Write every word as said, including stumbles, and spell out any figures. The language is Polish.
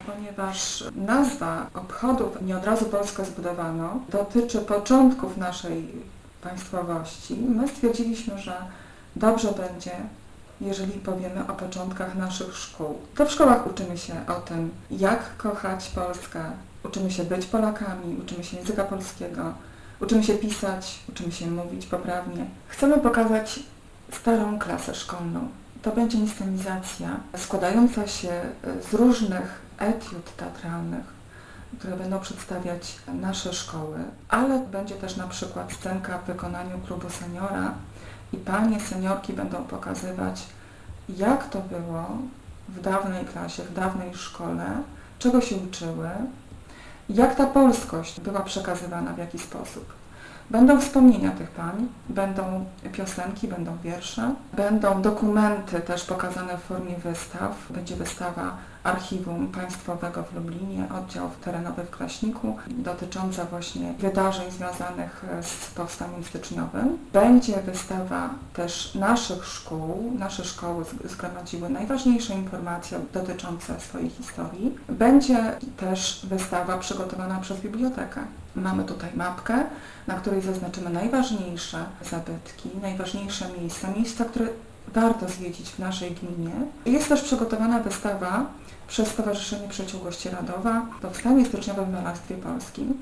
Ponieważ nazwa obchodów Nie od razu Polskę zbudowano dotyczy początków naszej państwowości, my stwierdziliśmy, że dobrze będzie, jeżeli powiemy o początkach naszych szkół. To w szkołach uczymy się o tym, jak kochać Polskę, uczymy się być Polakami, uczymy się języka polskiego, uczymy się pisać, uczymy się mówić poprawnie. Chcemy pokazać starą klasę szkolną. To będzie inscenizacja składająca się z różnych etiud teatralnych, które będą przedstawiać nasze szkoły, ale będzie też na przykład scenka w wykonaniu klubu seniora i panie seniorki będą pokazywać, jak to było w dawnej klasie, w dawnej szkole, czego się uczyły, jak ta polskość była przekazywana, w jaki sposób. Będą wspomnienia tych pań, będą piosenki, będą wiersze, będą dokumenty też pokazane w formie wystaw. Będzie wystawa Archiwum Państwowego w Lublinie, oddział terenowy w Kraśniku, dotycząca właśnie wydarzeń związanych z powstaniem styczniowym. Będzie wystawa też naszych szkół. Nasze szkoły zgromadziły najważniejsze informacje dotyczące swojej historii. Będzie też wystawa przygotowana przez bibliotekę. Mamy tutaj mapkę, na której zaznaczymy najważniejsze zabytki, najważniejsze miejsca, miejsca, które warto zwiedzić w naszej gminie. Jest też przygotowana wystawa przez Stowarzyszenie Przyjaciół Gości Radowa Powstanie styczniowe w malarstwie polskim.